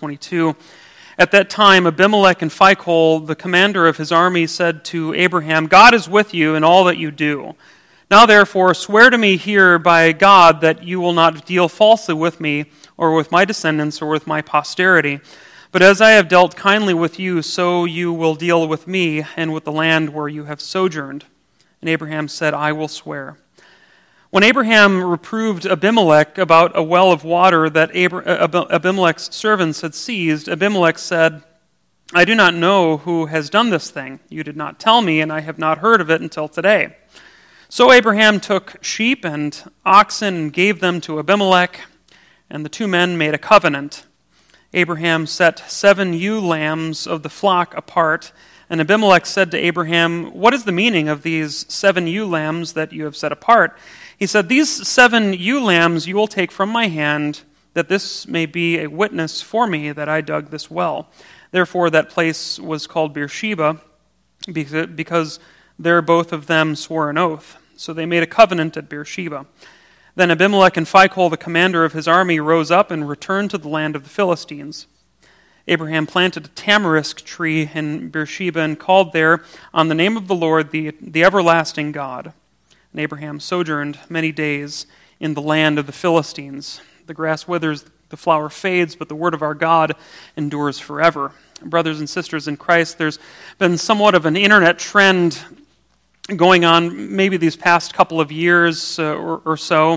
22. At that time, Abimelech and Phicol, the commander of his army, said to Abraham, "God is with you in all that you do. Now therefore, swear to me here by God that you will not deal falsely with me, or with my descendants, or with my posterity. But as I have dealt kindly with you, so you will deal with me and with the land where you have sojourned." And Abraham said, "I will swear." When Abraham reproved Abimelech about a well of water that Abimelech's servants had seized, Abimelech said, "I do not know who has done this thing. You did not tell me, and I have not heard of it until today." So Abraham took sheep and oxen and gave them to Abimelech, and the two men made a covenant. Abraham set 7 ewe lambs of the flock apart, and Abimelech said to Abraham, "What is the meaning of these 7 ewe lambs that you have set apart?" He said, "These 7 ewe lambs you will take from my hand, that this may be a witness for me that I dug this well." Therefore that place was called Beersheba, because there both of them swore an oath. So they made a covenant at Beersheba. Then Abimelech and Phicol, the commander of his army, rose up and returned to the land of the Philistines. Abraham planted a tamarisk tree in Beersheba and called there on the name of the Lord, the everlasting God. And Abraham sojourned many days in the land of the Philistines. The grass withers, the flower fades, but the word of our God endures forever. Brothers and sisters in Christ, there's been somewhat of an internet trend going on maybe these past couple of years or so,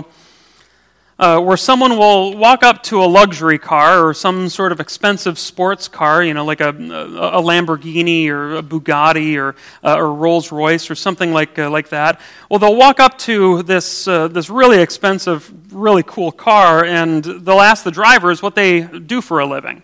where someone will walk up to a luxury car or some sort of expensive sports car, like a Lamborghini or a Bugatti or Rolls Royce or something like that. Well, they'll walk up to this really expensive, really cool car, and they'll ask the drivers what they do for a living.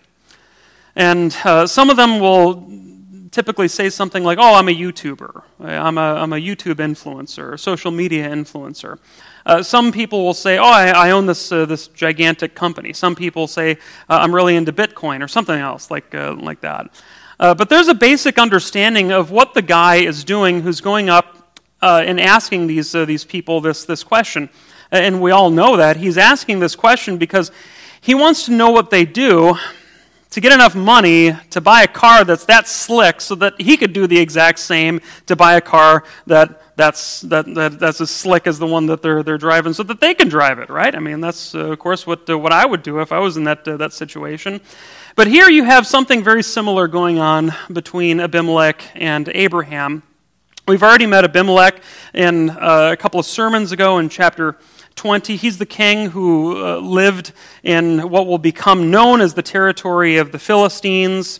And some of them will typically say something like, "Oh, I'm a YouTuber. I'm a YouTube influencer, a social media influencer." Some people will say, "Oh, I own this gigantic company." Some people say, "I'm really into Bitcoin," or something else like that. But there's a basic understanding of what the guy is doing who's going up and asking these people this question. And we all know that. He's asking this question because he wants to know what they do to get enough money to buy a car that's that slick so that he could do the exact same to buy a car that's as slick as the one that they're driving so that they can drive it, right? I mean, that's, of course, what I would do if I was in that situation. But here you have something very similar going on between Abimelech and Abraham. We've already met Abimelech in a couple of sermons ago in chapter 20. He's the king who lived in what will become known as the territory of the Philistines.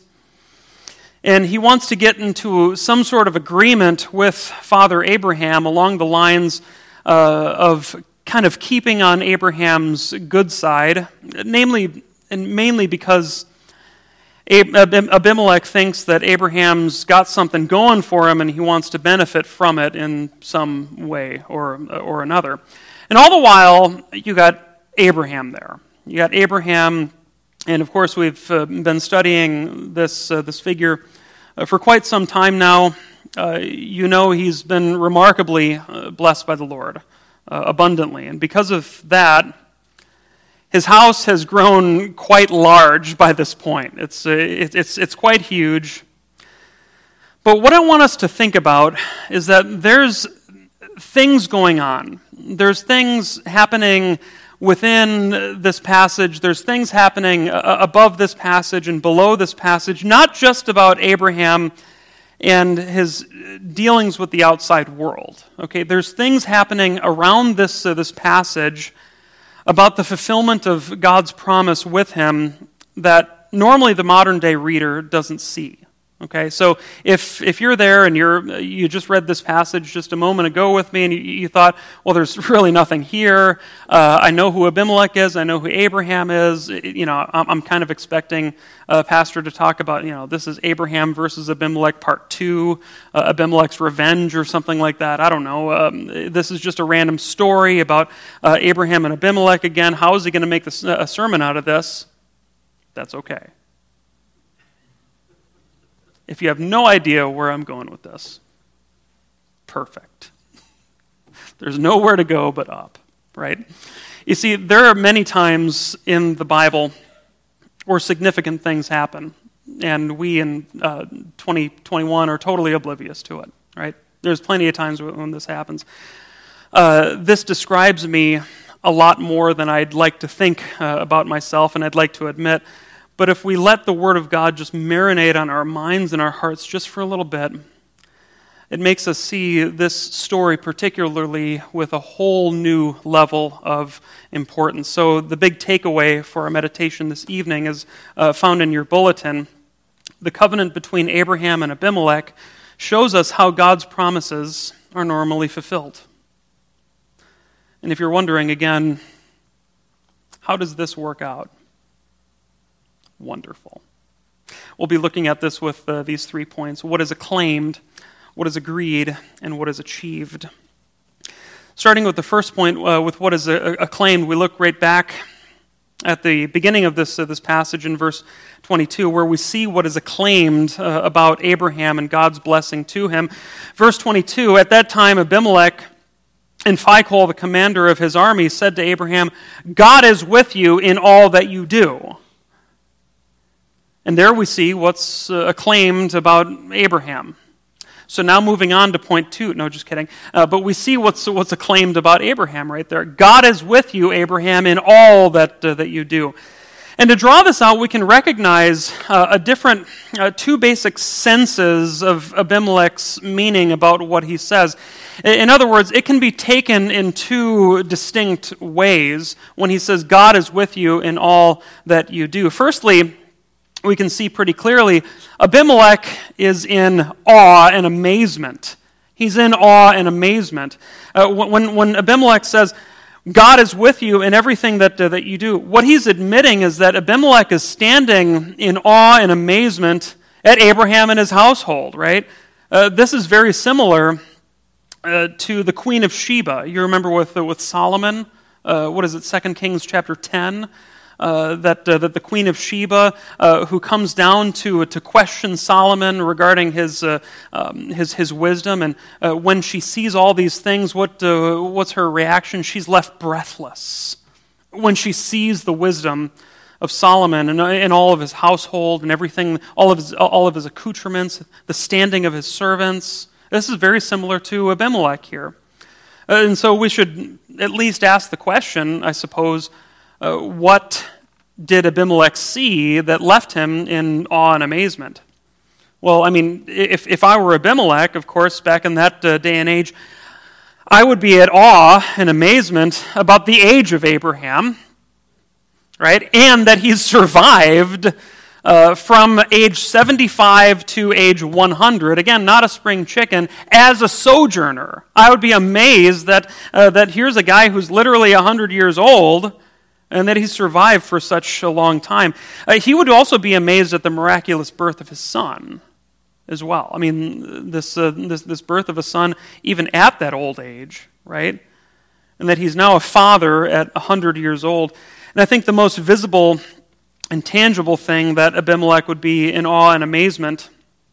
And he wants to get into some sort of agreement with Father Abraham along the lines of kind of keeping on Abraham's good side, namely and mainly because Abimelech thinks that Abraham's got something going for him and he wants to benefit from it in some way or another. And all the while, you got Abraham there. You got Abraham, and of course we've been studying this figure for quite some time now. He's been remarkably blessed by the Lord, abundantly. And because of that, his house has grown quite large by this point. It's quite huge. But what I want us to think about is that there's things going on. There's things happening within this passage. There's things happening above this passage and below this passage, not just about Abraham and his dealings with the outside world. Okay, there's things happening around this passage about the fulfillment of God's promise with him that normally the modern day reader doesn't see. Okay, so if you're there and you just read this passage just a moment ago with me and you thought, well, there's really nothing here. I know who Abimelech is. I know who Abraham is. I'm kind of expecting Pastor to talk about, this is Abraham versus Abimelech part 2, Abimelech's revenge or something like that. I don't know. This is just a random story about Abraham and Abimelech again. How is he going to make a sermon out of this? That's okay. If you have no idea where I'm going with this, perfect. There's nowhere to go but up, right? You see, there are many times in the Bible or significant things happen. And we in 2021 are totally oblivious to it, right? There's plenty of times when this happens. This describes me a lot more than I'd like to think about myself, and I'd like to admit. But if we let the Word of God just marinate on our minds and our hearts just for a little bit, it makes us see this story particularly with a whole new level of importance. So the big takeaway for our meditation this evening is found in your bulletin. The covenant between Abraham and Abimelech shows us how God's promises are normally fulfilled. And if you're wondering again, how does this work out? Wonderful. We'll be looking at this with these 3 points. What is acclaimed, what is agreed, and what is achieved. Starting with the first point, with what is acclaimed, we look right back at the beginning of this passage in verse 22, where we see what is acclaimed about Abraham and God's blessing to him. Verse 22, at that time Abimelech and Phicol, the commander of his army, said to Abraham, God is with you in all that you do. And there we see what's acclaimed about Abraham. So now moving on to point 2. No, just kidding. But we see what's acclaimed about Abraham right there. God is with you, Abraham, in all that you do. And to draw this out, we can recognize two basic senses of Abimelech's meaning about what he says. In other words, it can be taken in two distinct ways when he says, God is with you in all that you do. Firstly, we can see pretty clearly, Abimelech is in awe and amazement. He's in awe and amazement. When Abimelech says, God is with you in everything that you do, what he's admitting is that Abimelech is standing in awe and amazement at Abraham and his household, right? This is very similar to the Queen of Sheba. You remember with Solomon, 2 Kings chapter 10? That the Queen of Sheba, who comes down to question Solomon regarding his wisdom, and when she sees all these things, what's her reaction? She's left breathless when she sees the wisdom of Solomon and all of his household and everything, all of his accoutrements, the standing of his servants. This is very similar to Abimelech here, and so we should at least ask the question, I suppose. What did Abimelech see that left him in awe and amazement? Well, I mean, if I were Abimelech, of course, back in that day and age, I would be at awe and amazement about the age of Abraham, right? And that he's survived from age 75 to age 100, again, not a spring chicken, as a sojourner. I would be amazed that here's a guy who's literally 100 years old, and that he survived for such a long time. He would also be amazed at the miraculous birth of his son as well. I mean, this birth of a son even at that old age, right? And that he's now a father at 100 years old. And I think the most visible and tangible thing that Abimelech would be in awe and amazement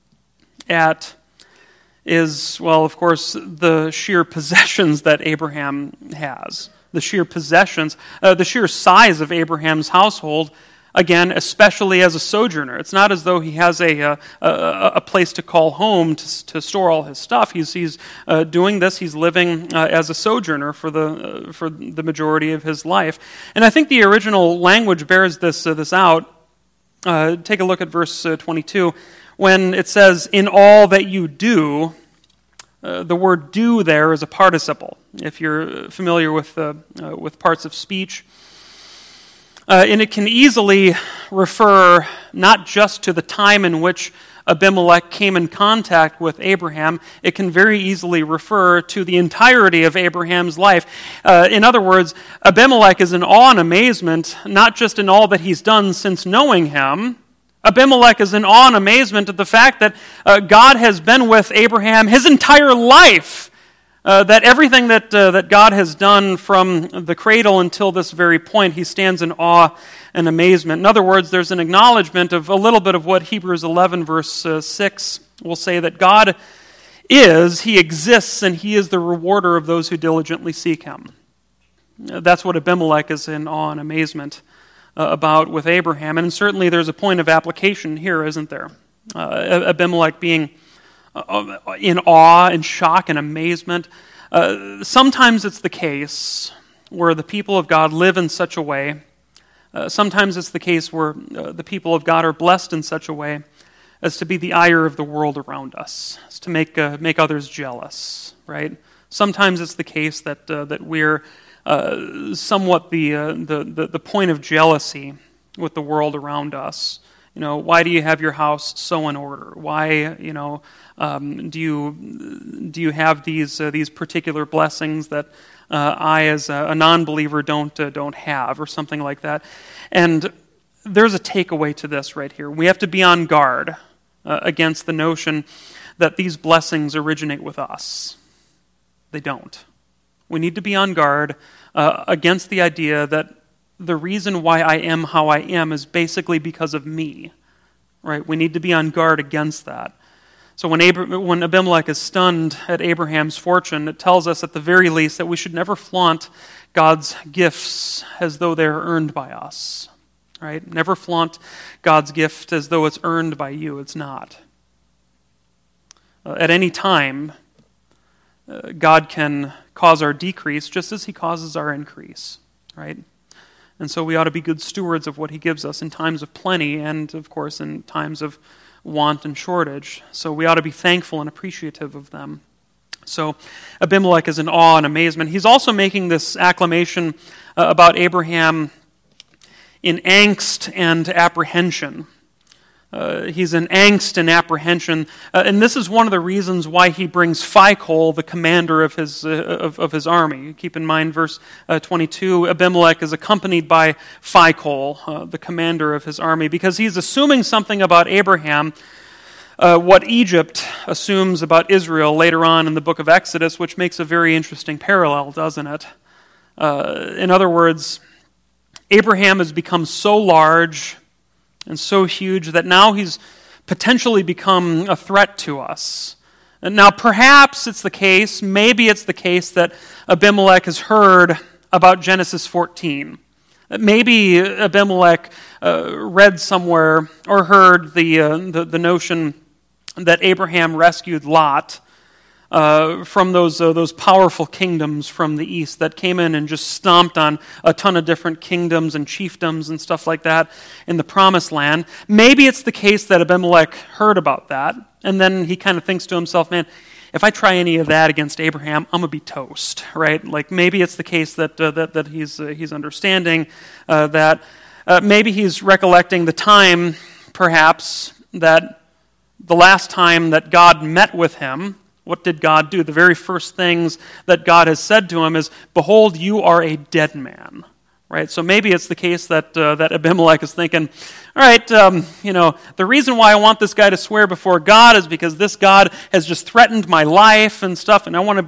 at is, well, of course, the sheer possessions that Abraham has. The sheer possessions, the sheer size of Abraham's household, again, especially as a sojourner. It's not as though he has a place to call home to store all his stuff. He's doing this. He's living as a sojourner for the majority of his life. And I think the original language bears this out. Take a look at verse 22. When it says, in all that you do, the word do there is a participle, if you're familiar with parts of speech. And it can easily refer not just to the time in which Abimelech came in contact with Abraham, it can very easily refer to the entirety of Abraham's life. In other words, Abimelech is in awe and amazement, not just in all that he's done since knowing him. Abimelech is in awe and amazement at the fact that God has been with Abraham his entire life, that everything that God has done from the cradle until this very point, he stands in awe and amazement. In other words, there's an acknowledgement of a little bit of what Hebrews 11 verse 6 will say, that God he exists, and he is the rewarder of those who diligently seek him. That's what Abimelech is in awe and amazement about with Abraham. And certainly there's a point of application here, isn't there? Abimelech being in awe and shock and amazement. Sometimes it's the case where the people of God live in such a way. Sometimes it's the case where the people of God are blessed in such a way as to be the ire of the world around us, as to make others jealous, right? Sometimes it's the case that we're somewhat the point of jealousy with the world around us. Why do you have your house so in order? Why, do you have these particular blessings that I, as a non-believer, don't have, or something like that? And there's a takeaway to this right here. We have to be on guard against the notion that these blessings originate with us. They don't. We need to be on guard against the idea that the reason why I am how I am is basically because of me. Right? We need to be on guard against that. So when Abimelech is stunned at Abraham's fortune, it tells us at the very least that we should never flaunt God's gifts as though they are earned by us. Right? Never flaunt God's gift as though it's earned by you. It's not. At any time, God can cause our decrease just as he causes our increase. Right? And so we ought to be good stewards of what he gives us in times of plenty and, of course, in times of want and shortage. So we ought to be thankful and appreciative of them. So Abimelech is in awe and amazement. He's also making this acclamation about Abraham in angst and apprehension. He's in angst and apprehension, and this is one of the reasons why he brings Phicol, the commander of his army. Keep in mind, verse 22, Abimelech is accompanied by Phicol, the commander of his army, because he's assuming something about Abraham, what Egypt assumes about Israel later on in the book of Exodus, which makes a very interesting parallel, doesn't it? In other words, Abraham has become so large and so huge that now he's potentially become a threat to us. And now perhaps it's the case, maybe it's the case that Abimelech has heard about Genesis 14. Maybe Abimelech read somewhere or heard the notion that Abraham rescued Lot from those powerful kingdoms from the east that came in and just stomped on a ton of different kingdoms and chiefdoms and stuff like that in the promised land. Maybe it's the case that Abimelech heard about that, and then he kind of thinks to himself, man, if I try any of that against Abraham, I'm going to be toast, right? Like maybe it's the case that he's understanding that maybe he's recollecting the time, perhaps, that the last time that God met with him. What did God do? The very first things that God has said to him is, behold, you are a dead man. Right? So maybe it's the case that Abimelech is thinking, all right, the reason why I want this guy to swear before God is because this God has just threatened my life and stuff, and I want to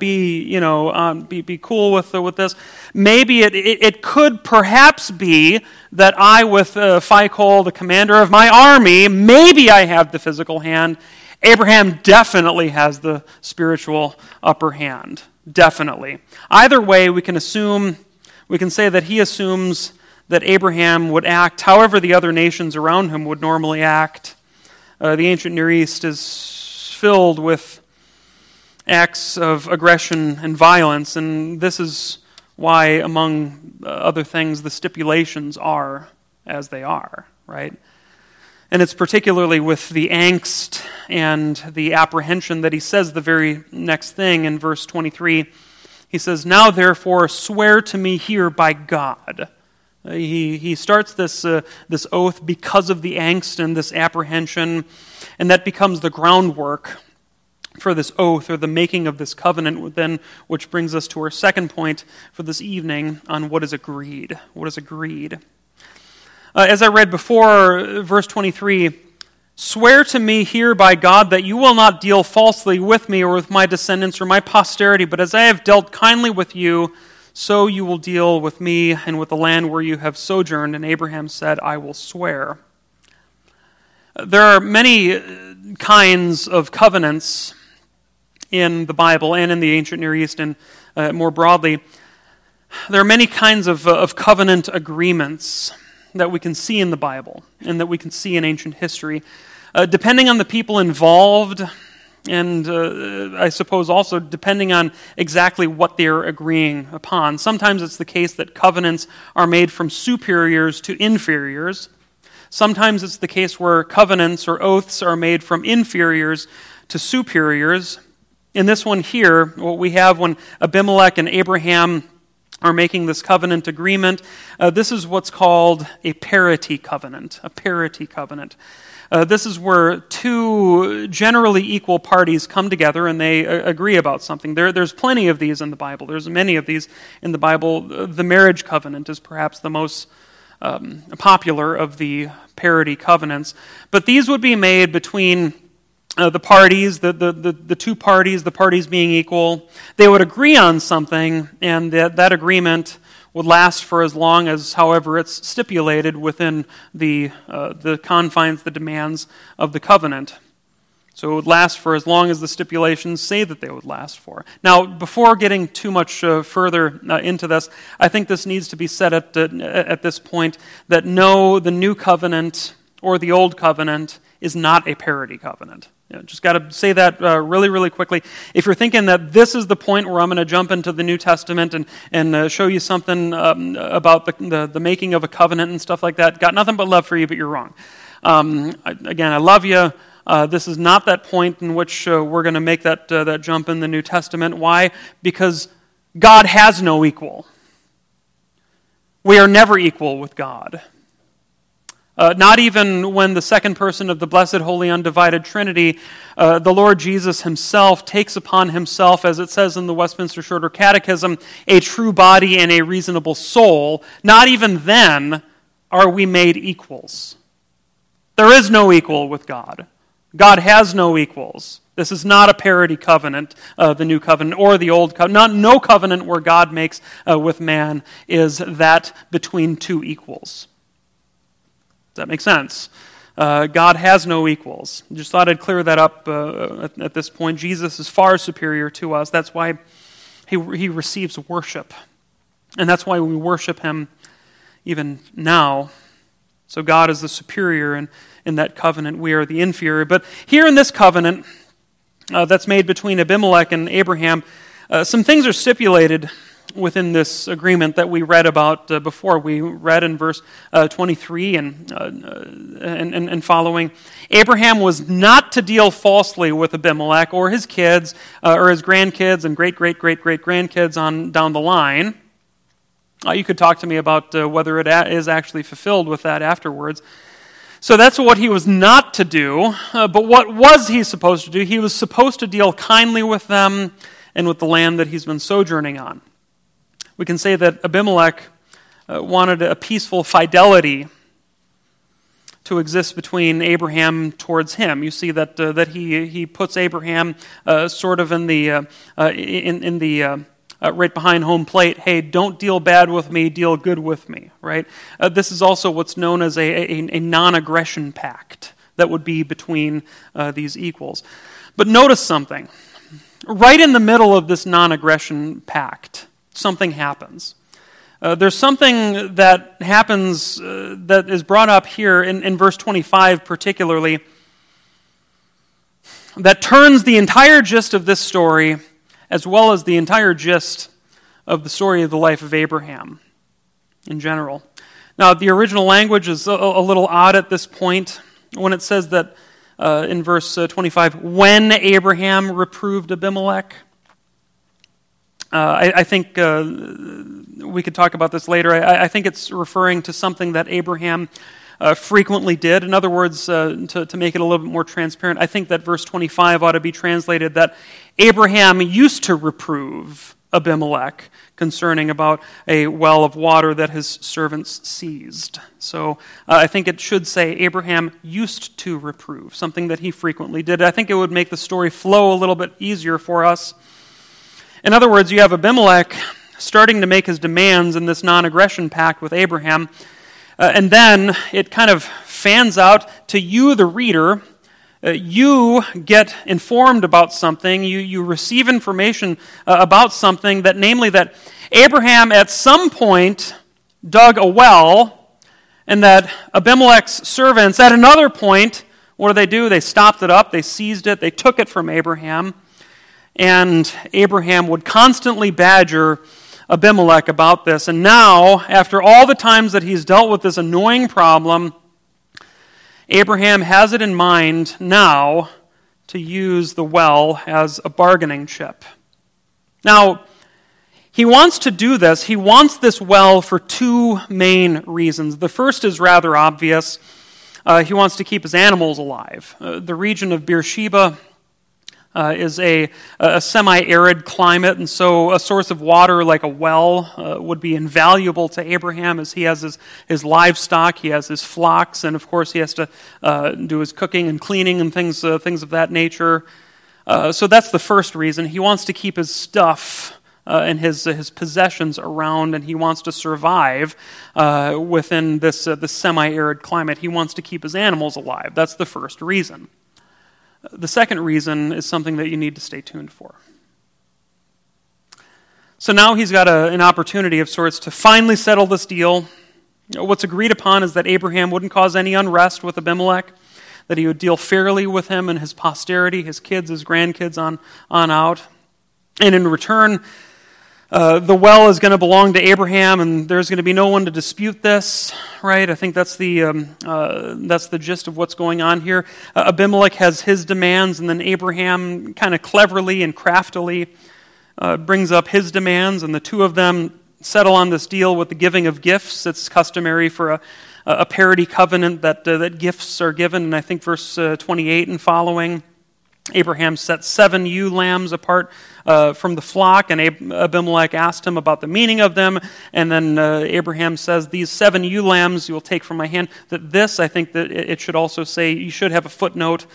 be cool with this. Maybe it could perhaps be that I, with Phicol, the commander of my army, maybe I have the physical hand. Abraham definitely has the spiritual upper hand. Definitely. Either way, we can say that he assumes that Abraham would act however the other nations around him would normally act. The ancient Near East is filled with acts of aggression and violence, and this is why, among other things, the stipulations are as they are, right? And it's particularly with the angst and the apprehension that he says the very next thing in verse 23. He says, now therefore swear to me here by God. He starts this oath because of the angst and this apprehension, and that becomes the groundwork for this oath or the making of this covenant, then, which brings us to our second point for this evening on what is agreed. What is agreed? As I read before, verse 23, swear to me here by God that you will not deal falsely with me or with my descendants or my posterity, but as I have dealt kindly with you, so you will deal with me and with the land where you have sojourned. And Abraham said, I will swear. There are many kinds of covenants in the Bible and in the ancient Near East and more broadly. There are many kinds of covenant agreements. that we can see in the Bible and that we can see in ancient history. Depending on the people involved, and I suppose also depending on exactly what they're agreeing upon. Sometimes it's the case that covenants are made from superiors to inferiors. Sometimes it's the case where covenants or oaths are made from inferiors to superiors. In this one here, what we have when Abimelech and Abraham are making this covenant agreement, this is what's called a parity covenant. A parity covenant. This is where two generally equal parties come together and they agree about something. There's plenty of these in the Bible. There's many of these in the Bible. The marriage covenant is perhaps the most popular of the parity covenants. But these would be made between the parties, the two parties, the parties being equal. They would agree on something, and that agreement would last for as long as, however, it's stipulated within the confines, the demands of the covenant. So it would last for as long as the stipulations say that they would last for. Now, before getting too much further into this, I think this needs to be said at this point that no, the new covenant or the old covenant is not a parity covenant. Just got to say that really, really quickly. If you're thinking that this is the point where I'm going to jump into the New Testament and show you something about the making of a covenant and stuff like that, got nothing but love for you, but you're wrong. Again, I love you. This is not that point in which we're going to make that jump in the New Testament. Why? Because God has no equal. We are never equal with God. Not even when the second person of the blessed, holy, undivided Trinity, the Lord Jesus himself takes upon himself, as it says in the Westminster Shorter Catechism, a true body and a reasonable soul. Not even then are we made equals. There is no equal with God. God has no equals. This is not a parity covenant, the new covenant or the old covenant. No covenant where God makes with man is that between two equals. Does that make sense? God has no equals. Just thought I'd clear that up at this point. Jesus is far superior to us. That's why he receives worship. And that's why we worship him even now. So God is the superior, and in that covenant we are the inferior. But here in this covenant that's made between Abimelech and Abraham, some things are stipulated within this agreement that we read about before. We read in verse 23 and following, Abraham was not to deal falsely with Abimelech or his kids or his grandkids and great-great-great-great-grandkids on down the line. You could talk to me about whether it is actually fulfilled with that afterwards. So that's what he was not to do. But what was he supposed to do? He was supposed to deal kindly with them and with the land that he's been sojourning on. We can say that Abimelech wanted a peaceful fidelity to exist between Abraham towards him. You see that he puts Abraham sort of in the right behind home plate. Hey, don't deal bad with me, deal good with me. Right? This is also what's known as a non-aggression pact that would be between these equals. But notice something. Right in the middle of this non-aggression pact, something happens. There's something that happens that is brought up here in verse 25 particularly that turns the entire gist of this story as well as the entire gist of the story of the life of Abraham in general. Now, the original language is a little odd at this point when it says that in verse 25, when Abraham reproved Abimelech. I think we could talk about this later. I think it's referring to something that Abraham frequently did. In other words, to make it a little bit more transparent, I think that verse 25 ought to be translated that Abraham used to reprove Abimelech concerning about a well of water that his servants seized. So I think it should say Abraham used to reprove, something that he frequently did. I think it would make the story flow a little bit easier for us. In other words, you have Abimelech starting to make his demands in this non-aggression pact with Abraham, and then it kind of fans out to you, the reader. You get informed about something, you receive information about something, that namely that Abraham at some point dug a well, And that Abimelech's servants, at another point, what do? They stopped it up, they seized it, they took it from Abraham, and Abraham would constantly badger Abimelech about this. And now, after all the times that he's dealt with this annoying problem, Abraham has it in mind now to use the well as a bargaining chip. Now, he wants to do this. He wants this well for two main reasons. The first is rather obvious. He wants to keep his animals alive. The region of Beersheba is a semi-arid climate, and so a source of water like a well would be invaluable to Abraham, as he has his livestock, he has his flocks, and of course he has to do his cooking and cleaning and things of that nature. So that's the first reason. He wants to keep his stuff and his possessions around, and he wants to survive within this semi-arid climate. He wants to keep his animals alive. That's the first reason. The second reason is something that you need to stay tuned for. So now he's got an opportunity of sorts to finally settle this deal. What's agreed upon is that Abraham wouldn't cause any unrest with Abimelech, that he would deal fairly with him and his posterity, his kids, his grandkids on out. And in return, the well is going to belong to Abraham, and there's going to be no one to dispute this, right? I think that's the gist of what's going on here. Abimelech has his demands, and then Abraham kind of cleverly and craftily brings up his demands, and the two of them settle on this deal with the giving of gifts. It's customary for a parity covenant that gifts are given, and I think verse 28 and following, Abraham set 7 ewe lambs apart from the flock, and Abimelech asked him about the meaning of them, and then Abraham says, these 7 ewe lambs you will take from my hand. That this, I think that it should also say, you should have a footnote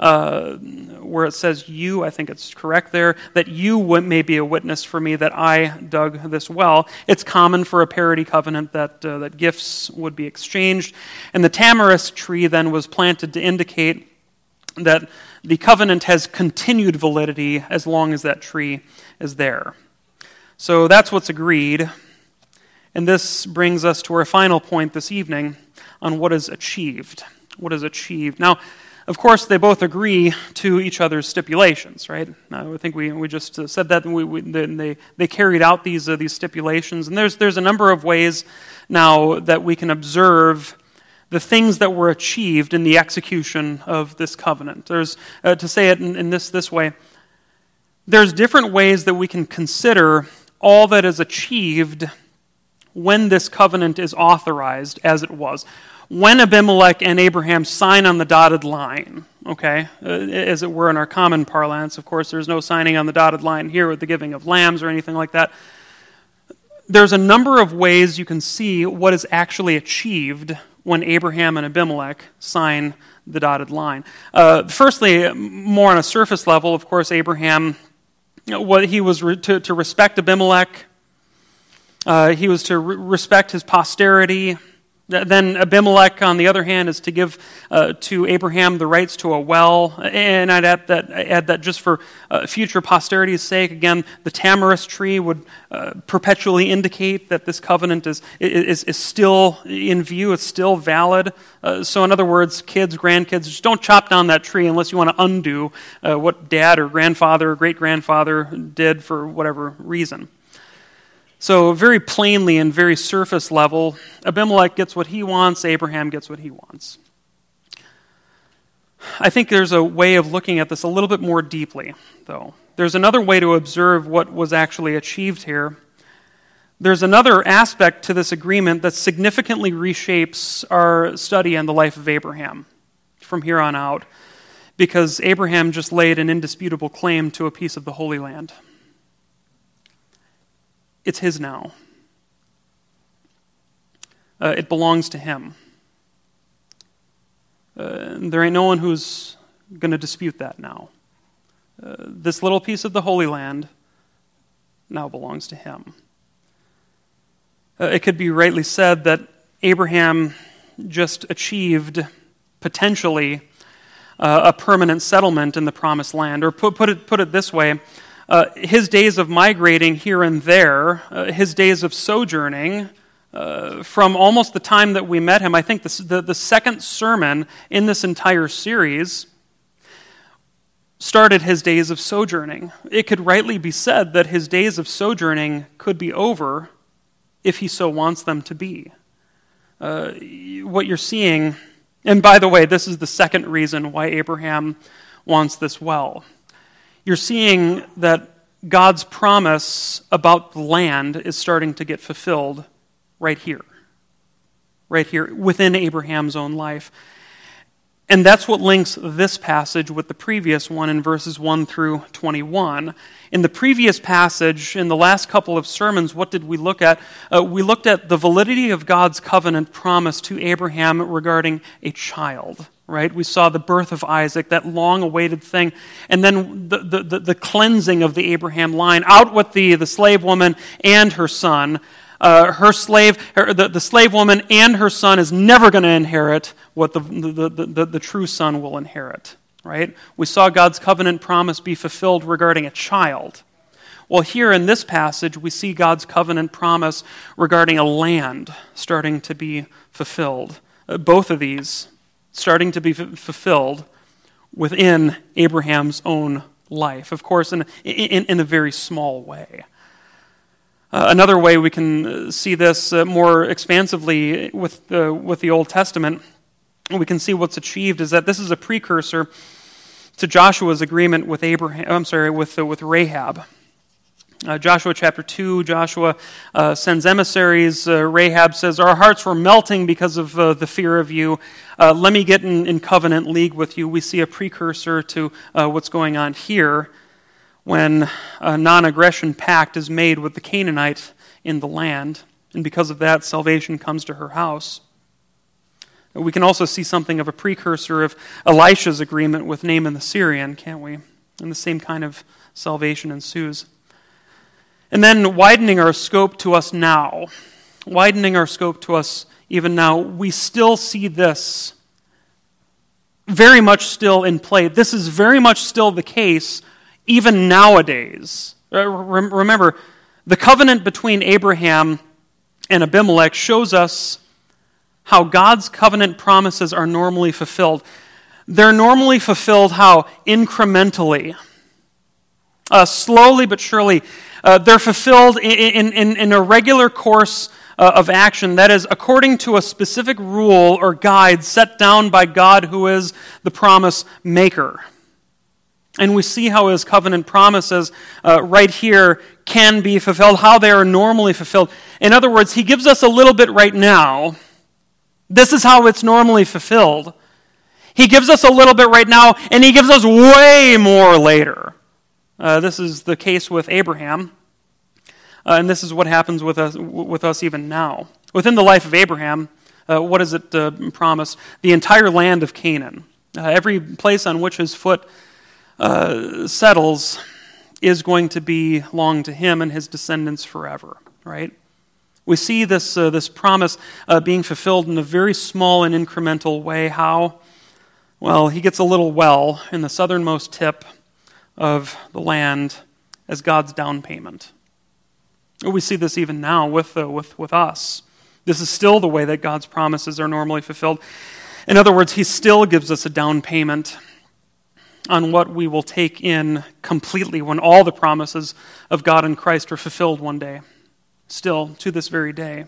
where it says you, I think it's correct there, that you may be a witness for me that I dug this well. It's common for a parity covenant that gifts would be exchanged, and the tamarisk tree then was planted to indicate that the covenant has continued validity as long as that tree is there. So that's what's agreed. And this brings us to our final point this evening on what is achieved. What is achieved. Now, of course, they both agree to each other's stipulations, right? I think we just said that, and they carried out these stipulations. And there's a number of ways now that we can observe the things that were achieved in the execution of this covenant. There's, to say it in this way, there's different ways that we can consider all that is achieved when this covenant is authorized as it was. When Abimelech and Abraham sign on the dotted line, okay, as it were in our common parlance, of course there's no signing on the dotted line here with the giving of lambs or anything like that. There's a number of ways you can see what is actually achieved when Abraham and Abimelech sign the dotted line. Firstly, more on a surface level, of course, Abraham, what he was to respect Abimelech, he was to respect his posterity. Then Abimelech, on the other hand, is to give to Abraham the rights to a well. And I'd add that just for future posterity's sake, again, the tamarisk tree would perpetually indicate that this covenant is still in view, it's still valid. So in other words, kids, grandkids, just don't chop down that tree unless you want to undo what dad or grandfather or great-grandfather did for whatever reason. So very plainly and very surface level, Abimelech gets what he wants, Abraham gets what he wants. I think there's a way of looking at this a little bit more deeply, though. There's another way to observe what was actually achieved here. There's another aspect to this agreement that significantly reshapes our study on the life of Abraham from here on out, because Abraham just laid an indisputable claim to a piece of the Holy Land. It's his now. It belongs to him. There ain't no one who's going to dispute that now. This little piece of the Holy Land now belongs to him. It could be rightly said that Abraham just achieved, potentially, a permanent settlement in the Promised Land. Or put it this way, his days of migrating here and there, his days of sojourning, from almost the time that we met him. I think the second sermon in this entire series started his days of sojourning. It could rightly be said that his days of sojourning could be over if he so wants them to be. What you're seeing, and by the way, this is the second reason why Abraham wants this well. You're seeing that God's promise about the land is starting to get fulfilled right here within Abraham's own life. And that's what links this passage with the previous one in verses 1 through 21. In the previous passage, in the last couple of sermons, what did we look at? We looked at the validity of God's covenant promise to Abraham regarding a child, right? We saw the birth of Isaac, that long-awaited thing, and then the cleansing of the Abraham line, out with the slave woman and her son. The slave woman and her son is never going to inherit what the true son will inherit, right? We saw God's covenant promise be fulfilled regarding a child. Well, here in this passage, we see God's covenant promise regarding a land starting to be fulfilled. Both of these starting to be fulfilled within Abraham's own life, of course, in a very small way. Another way we can see this more expansively with the Old Testament, we can see what's achieved is that this is a precursor to Joshua's agreement with with Rahab. Joshua chapter 2, Joshua sends emissaries. Rahab says, "Our hearts were melting because of the fear of you. Let me get in covenant league with you." We see a precursor to what's going on here when a non-aggression pact is made with the Canaanite in the land. And because of that, salvation comes to her house. We can also see something of a precursor of Elisha's agreement with Naaman the Syrian, can't we? And the same kind of salvation ensues. And then widening our scope to us now, widening our scope to us even now, we still see this very much still in play. This is very much still the case even nowadays. Remember, the covenant between Abraham and Abimelech shows us how God's covenant promises are normally fulfilled. They're normally fulfilled how? Incrementally. Slowly but surely. They're fulfilled in a regular course of action, that is, according to a specific rule or guide set down by God, who is the promise maker. And we see how his covenant promises right here can be fulfilled, how they are normally fulfilled. In other words, he gives us a little bit right now. This is how it's normally fulfilled. He gives us a little bit right now, and he gives us way more later. This is the case with Abraham, and this is what happens with us even now. Within the life of Abraham, what does it promise? The entire land of Canaan. Every place on which his foot settles is going to belong to him and his descendants forever, right? We see this promise being fulfilled in a very small and incremental way. How? Well, he gets a little well in the southernmost tip of the land as God's down payment. We see this even now with us. This is still the way that God's promises are normally fulfilled. In other words, he still gives us a down payment on what we will take in completely when all the promises of God in Christ are fulfilled one day. Still, to this very day.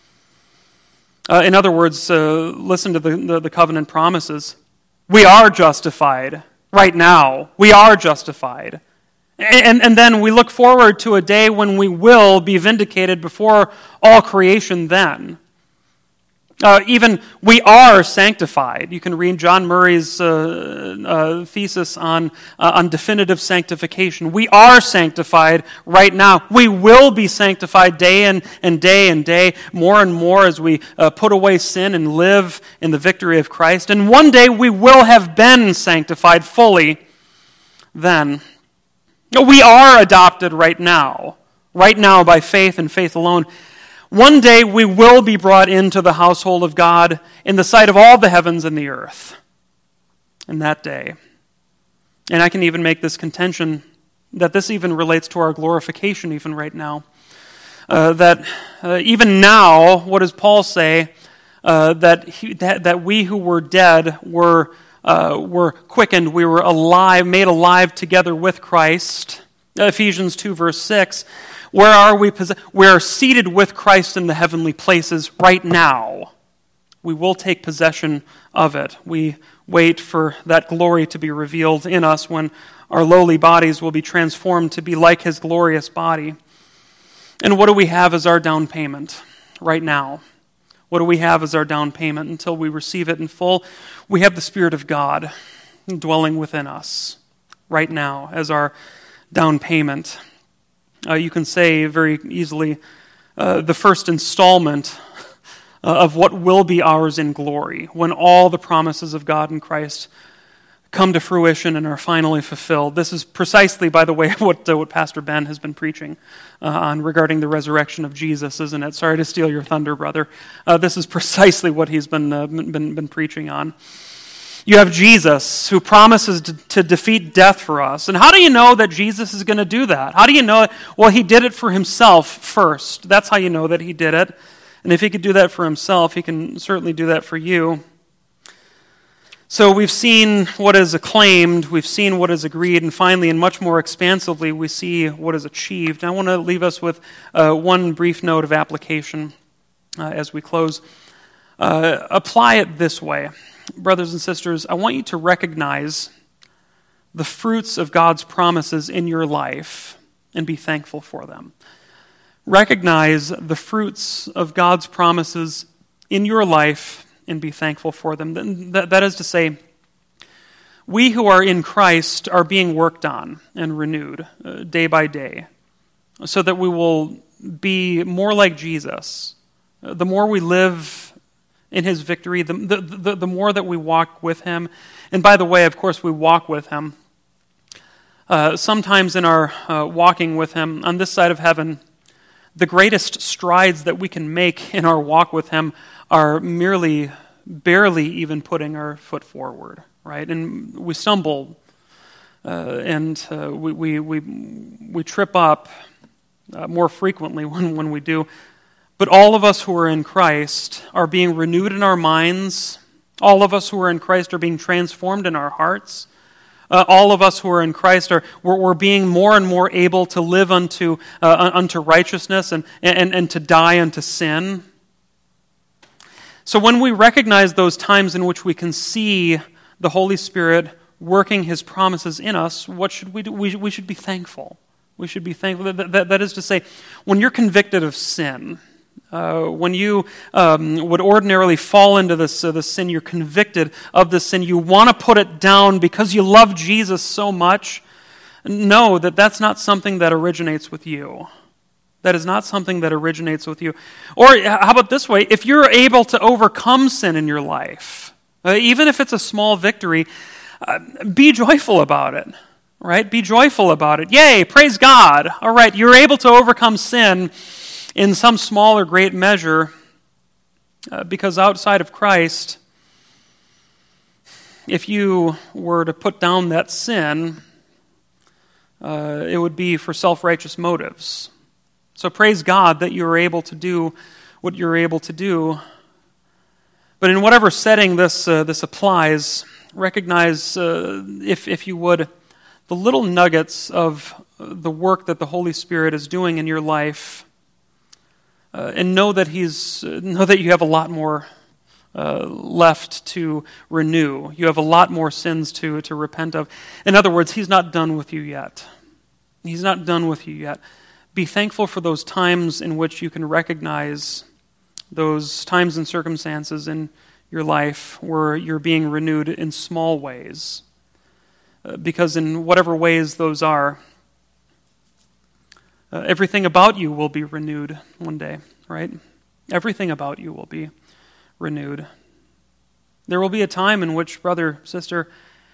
In other words, listen to the covenant promises. We are justified right now. We are justified. And then we look forward to a day when we will be vindicated before all creation then. Even we are sanctified. You can read John Murray's thesis on definitive sanctification. We are sanctified right now. We will be sanctified day and day, more and more as we put away sin and live in the victory of Christ. And one day we will have been sanctified fully then. We are adopted right now by faith and faith alone. One day we will be brought into the household of God in the sight of all the heavens and the earth. In that day. And I can even make this contention that this even relates to our glorification even right now. that even now, what does Paul say? That we who were dead were quickened, we were alive, made alive together with Christ. Ephesians 2 verse 6. Where are we? We are seated with Christ in the heavenly places right now. We will take possession of it. We wait for that glory to be revealed in us when our lowly bodies will be transformed to be like his glorious body. And what do we have as our down payment right now? What do we have as our down payment until we receive it in full? We have the Spirit of God dwelling within us right now as our down payment. You can say very easily the first installment of what will be ours in glory when all the promises of God in Christ come to fruition and are finally fulfilled. This is precisely, by the way, what Pastor Ben has been preaching on regarding the resurrection of Jesus, isn't it? Sorry to steal your thunder, brother. This is precisely what he's been preaching on. You have Jesus who promises to defeat death for us. And how do you know that Jesus is going to do that? How do you know it? Well, he did it for himself first. That's how you know that he did it. And if he could do that for himself, he can certainly do that for you. So we've seen what is acclaimed, we've seen what is agreed, and finally, and much more expansively, we see what is achieved. And I want to leave us with one brief note of application as we close. Apply it this way. Brothers and sisters, I want you to recognize the fruits of God's promises in your life and be thankful for them. Recognize the fruits of God's promises in your life and be thankful for them. That is to say, we who are in Christ are being worked on and renewed day by day so that we will be more like Jesus. The more we live in his victory, the more that we walk with him. And by the way, of course, we walk with him. Sometimes in our walking with him on this side of heaven, the greatest strides that we can make in our walk with him are merely barely even putting our foot forward, right? And we stumble, and we trip up more frequently when we do. But all of us who are in Christ are being renewed in our minds. All of us who are in Christ are being transformed in our hearts. All of us who are in Christ we're being more and more able to live unto righteousness and to die unto sin. So when we recognize those times in which we can see the Holy Spirit working his promises in us, what should we do? We should be thankful. We should be thankful. That is to say, when you're convicted of sin, when you would ordinarily fall into this sin, you're convicted of this sin, you want to put it down because you love Jesus so much, know that that's not something that originates with you. That is not something that originates with you. Or how about this way? If you're able to overcome sin in your life, even if it's a small victory, be joyful about it, right? Be joyful about it. Yay, praise God. All right, you're able to overcome sin in some small or great measure because outside of Christ, if you were to put down that sin, it would be for self-righteous motives. So praise God that you're able to do what you're able to do. But in whatever setting this applies, recognize, if you would, the little nuggets of the work that the Holy Spirit is doing in your life, and know that you have a lot more left to renew. You have a lot more sins to repent of. In other words, he's not done with you yet. He's not done with you yet. Be thankful for those times in which you can recognize those times and circumstances in your life where you're being renewed in small ways. Because in whatever ways those are, everything about you will be renewed one day, right? Everything about you will be renewed. There will be a time in which, brother, sister,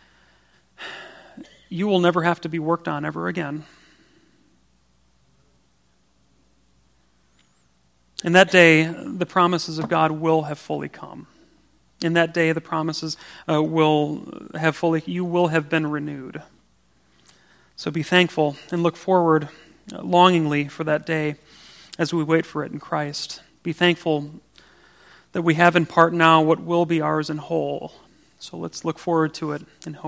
you will never have to be worked on ever again. In that day, the promises of God will have fully come. In that day, the promises you will have been renewed. So be thankful and look forward longingly for that day as we wait for it in Christ. Be thankful that we have in part now what will be ours in whole. So let's look forward to it in hope.